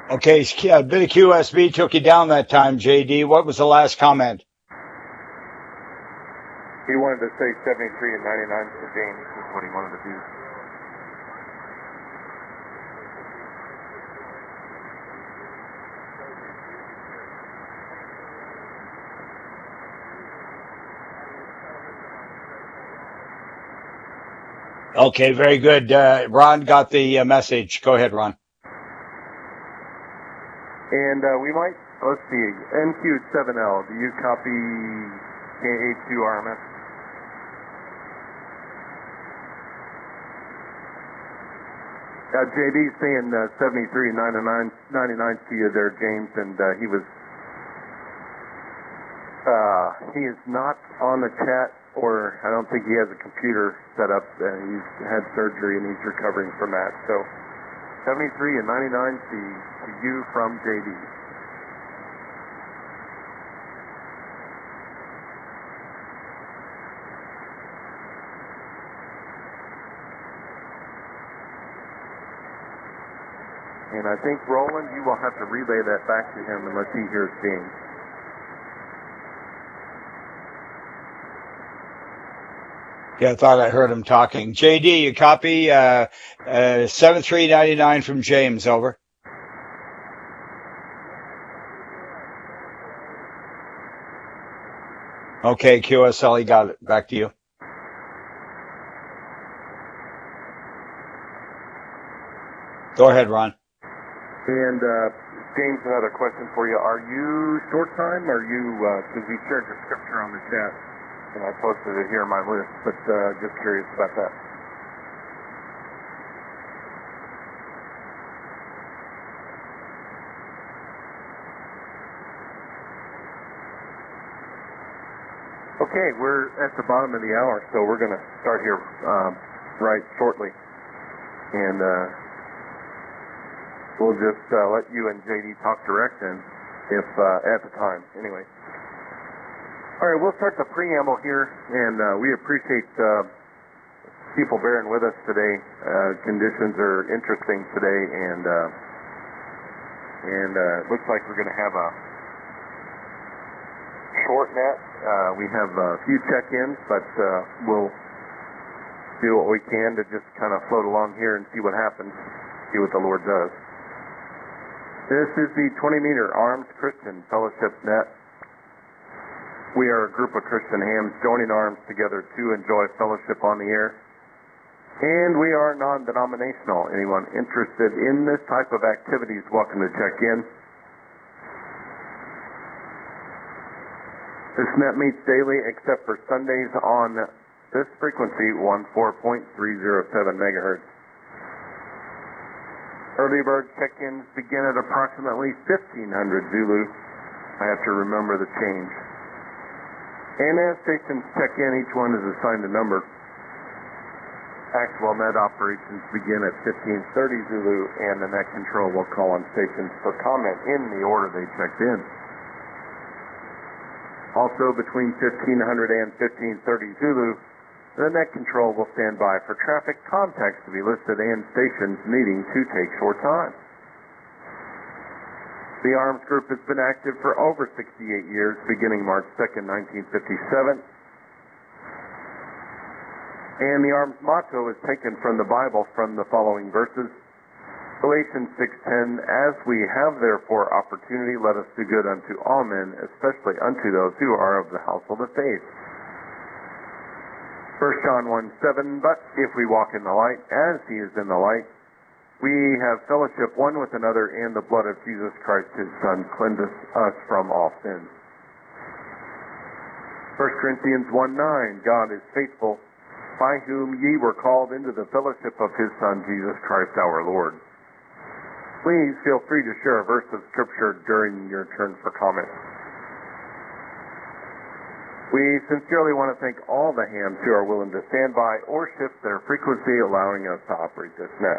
Okay, a bit of QSB took you down that time, JD. What was the last comment? He wanted to say 73 and 99 to James is what he wanted to do. Okay, very good. Ron got the message. Go ahead, Ron. And we might, let's see, NQ7L, do you copy KA2RMS? JD's saying 73 and 99 to you there, James, and he is not on the chat, or I don't think he has a computer set up. He's had surgery and he's recovering from that. So 73 and 99 to you from JD. And I think, Roland, you will have to relay that back to him unless he hears James. Yeah, I thought I heard him talking. JD, you copy 7399 from James, over. Okay, QSL, he got it. Back to you. Go ahead, Ron. And James, another question for you. Are you short time? Or are you, because you shared your scripture on the chat, and I posted it here in my list, but just curious about that. Okay, we're at the bottom of the hour, so we're going to start here right shortly. And we'll just let you and JD talk direct and if at the time. Anyway. All right, we'll start the preamble here, and we appreciate people bearing with us today. Conditions are interesting today, and it looks like we're going to have a short net. We have a few check-ins, but we'll do what we can to just kind of float along here and see what happens, see what the Lord does. This is the 20-meter Armed Christian Fellowship net. We are a group of Christian hams joining arms together to enjoy fellowship on the air. And we are non-denominational. Anyone interested in this type of activity is welcome to check in. This net meets daily except for Sundays on this frequency, 14.307 megahertz. Early bird check-ins begin at approximately 1500 Zulu. I have to remember the change. And as stations check in, each one is assigned a number. Actual net operations begin at 1530 Zulu, and the net control will call on stations for comment in the order they checked in. Also, between 1500 and 1530 Zulu, the net control will stand by for traffic contacts to be listed and stations needing to take short time. The Arms Group has been active for over 68 years, beginning March 2nd, 1957. And the Arms motto is taken from the Bible from the following verses. Galatians 6:10, as we have therefore opportunity, let us do good unto all men, especially unto those who are of the household of faith. 1 John 1:7, but if we walk in the light, as he is in the light, we have fellowship one with another, and the blood of Jesus Christ, his Son, cleanseth us from all sins. 1 Corinthians 1:9, God is faithful, by whom ye were called into the fellowship of his Son, Jesus Christ our Lord. Please feel free to share a verse of Scripture during your turn for comment. We sincerely want to thank all the hams who are willing to stand by or shift their frequency, allowing us to operate this net.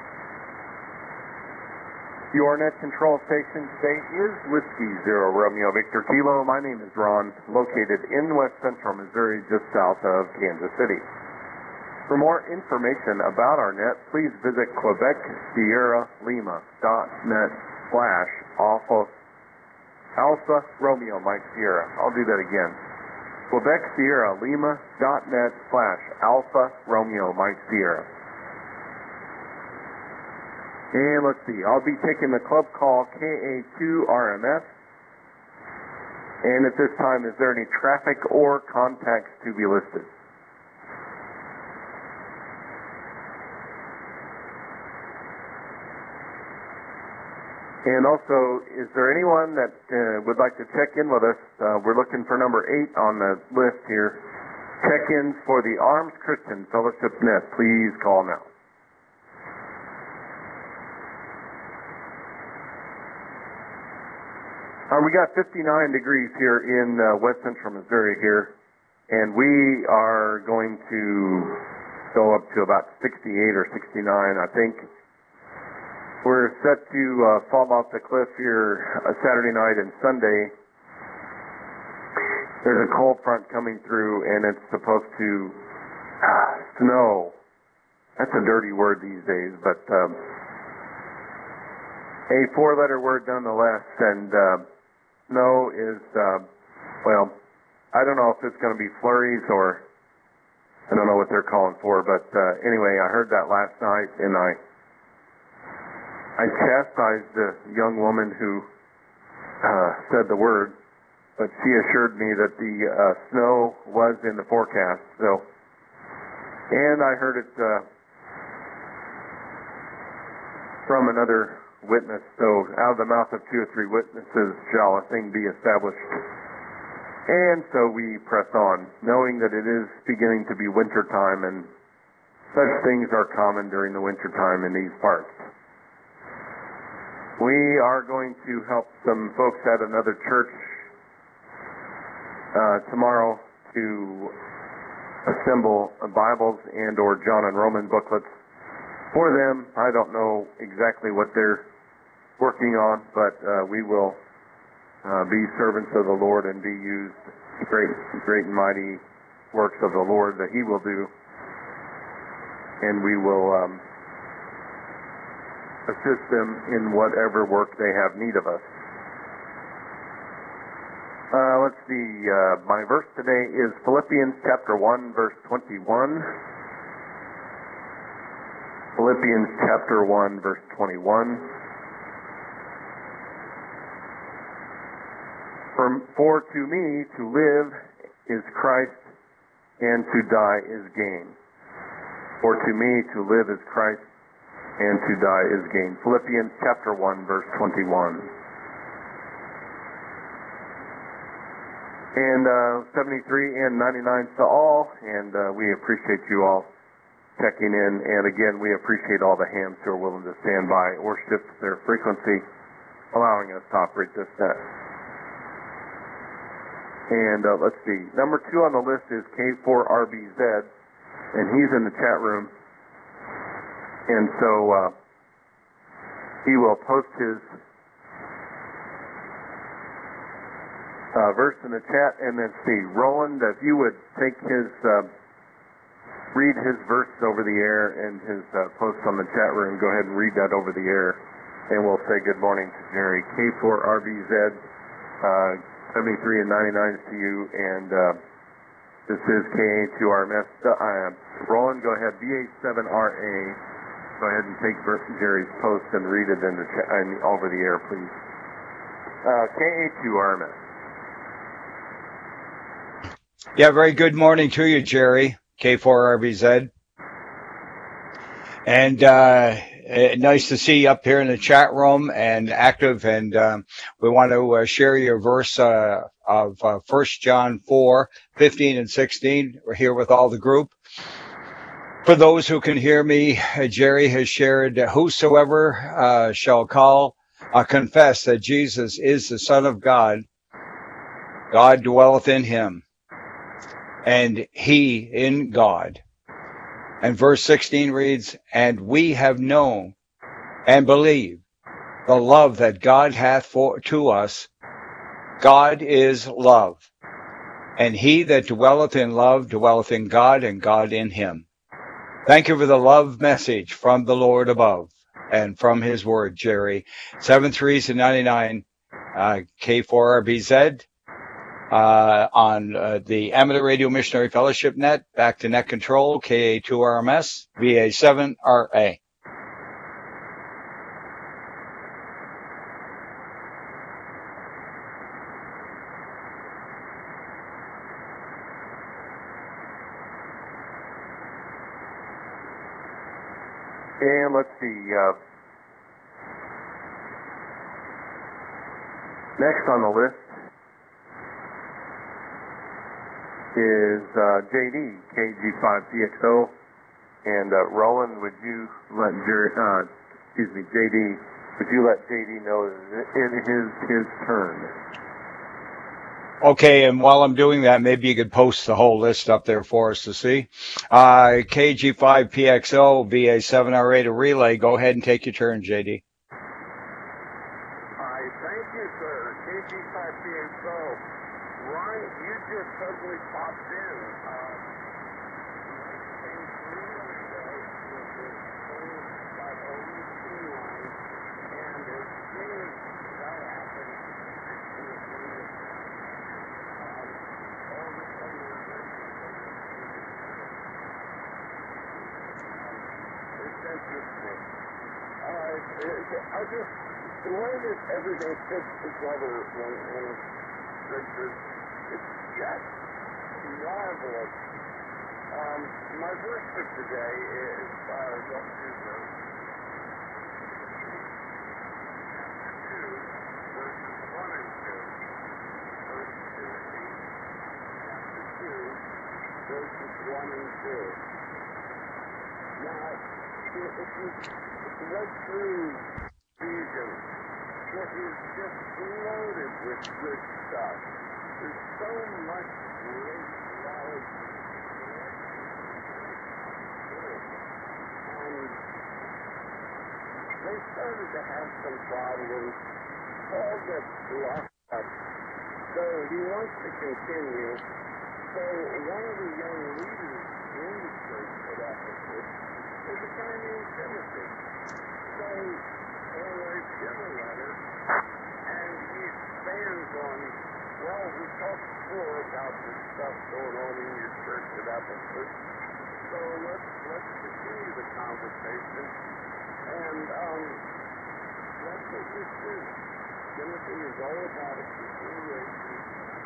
Your net control station today is Whiskey Zero Romeo Victor Kilo. My name is Ron, located in west central Missouri, just south of Kansas City. For more information about our net, please visit QuebecSierraLima.net / Alpha Romeo Mike Sierra. I'll do that again. Quebec Sierra Lima.net / Alpha Romeo Mike Sierra. And let's see, I'll be taking the club call KA2RMS. And at this time, is there any traffic or contacts to be listed? And also, is there anyone that would like to check in with us? We're looking for number 8 on the list here. Check-ins for the Arms Christian Fellowship Net. Please call now. We got 59 degrees here in west central Missouri here, and we are going to go up to about 68 or 69, I think. We're set to fall off the cliff here Saturday night and Sunday. There's a cold front coming through, and it's supposed to snow. That's a dirty word these days, but a 4-letter word nonetheless. And snow is, well, I don't know if it's going to be flurries or I don't know what they're calling for, but anyway, I heard that last night, and I chastised the young woman who said the word, but she assured me that the snow was in the forecast. So, and I heard it from another witness. So, out of the mouth of 2 or 3 witnesses shall a thing be established. And so we press on, knowing that it is beginning to be winter time, and such things are common during the winter time in these parts. We are going to help some folks at another church tomorrow to assemble Bibles and or John and Roman booklets for them. I don't know exactly what they're working on, but we will be servants of the Lord and be used great and mighty works of the Lord that He will do, and we will assist them in whatever work they have need of us. Let's see, my verse today is Philippians chapter 1, verse 21. Philippians chapter 1, verse 21. For to me to live is Christ, and to die is gain. For to me to live is Christ, and to die is gain. Philippians chapter 1, verse 21. And 73 and 99 to all, and we appreciate you all checking in. And again, we appreciate all the hams who are willing to stand by or shift their frequency, allowing us to operate this net. And let's see, number 2 on the list is K4RBZ, and he's in the chat room. And so he will post his verse in the chat, and then see, Roland, if you would take his, read his verse over the air and his post on the chat room, go ahead and read that over the air, and we'll say good morning to Jerry. K4RBZ, 73 and 99 to you, and this is KA2RMS. Roland, go ahead, BA7RA. Go ahead and take Jerry's post and read it in the over the air, please. KA2RMS. Yeah, very good morning to you, Jerry. K4RBZ. And nice to see you up here in the chat room and active. And we want to share your verse of 1 John 4, 15 and 16. We're here with all the group. For those who can hear me, Jerry has shared, whosoever shall confess that Jesus is the Son of God, God dwelleth in him, and he in God. And verse 16 reads, and we have known and believed the love that God hath to us. God is love, and he that dwelleth in love dwelleth in God, and God in him. Thank you for the love message from the Lord above. and from His Word, Jerry. 7-3s and 99, K4RBZ, on the Amateur Radio Missionary Fellowship Net, back to Net Control, KA2RMS, VA7RA. And let's see. Next on the list is JD, KG5PXO. And Roland, would you let JD, would you let JD know that it is his turn? Okay, and while I'm doing that, maybe you could post the whole list up there for us to see. KG5PXO, VA7RA to relay. Go ahead and take your turn, JD. All right, thank you, sir. KG5PXO. Ron, you just suddenly popped in. Came through today with this phone got over the line, and as soon as that happened, interesting. The way that everything fits together in scriptures, it's just marvelous. My verse for today is chapter 2, verses 1 and 2. 1 Timothy, chapter 2, verses 1 and 2. Now, if you look through Ephesians, it is just loaded with good stuff. There's so much great knowledge. And they started to have some problems. Paul gets locked up. So he wants to continue. So one of the young leaders in the church at Ephesus is a guy named Timothy. So Paul writes him a letter, and he expands on, well, we talked before about this stuff going on in your church at Ephesus. So let's continue the conversation. And that's what we do. Timothy is all about a continuation.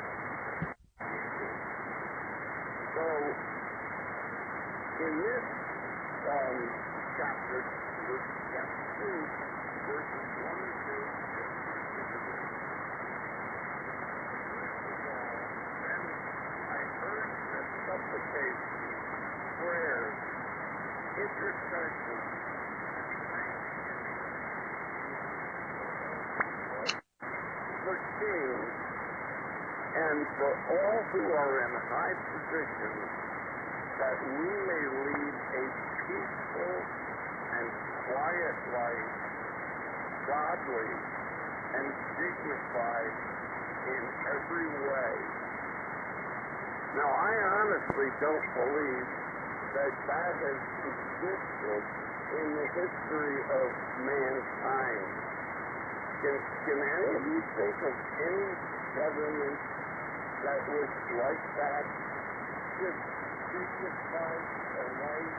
So in this chapter 2, verses 1 and 2, then I urge that supplication, prayers, intercession, for kings and for all who are in high positions, that we may lead a peaceful and quiet life, godly and dignified in every way. Now, I honestly don't believe that has existed in the history of mankind. Can any of you think of any government that was like that? Just dignified, polite,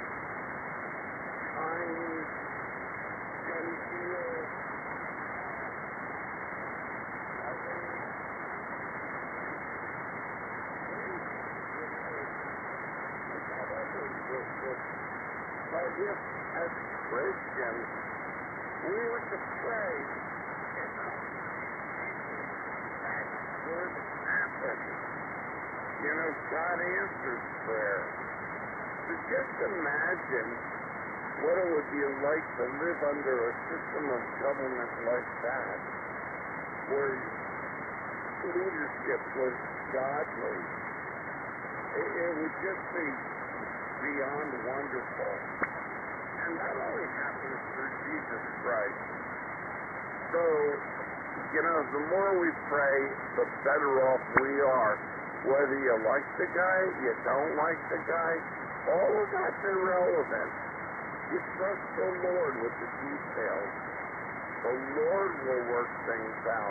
kind, genteel, loving. But if, as Christians, we were to pray, that would happen. You know, God answers prayer. So just imagine what it would be like to live under a system of government like that, where leadership was godly. It would just be beyond wonderful. And that only happens through Jesus Christ. So, you know, the more we pray, the better off we are. Whether you like the guy, you don't like the guy, all of that's irrelevant. You trust the Lord with the details. The Lord will work things out.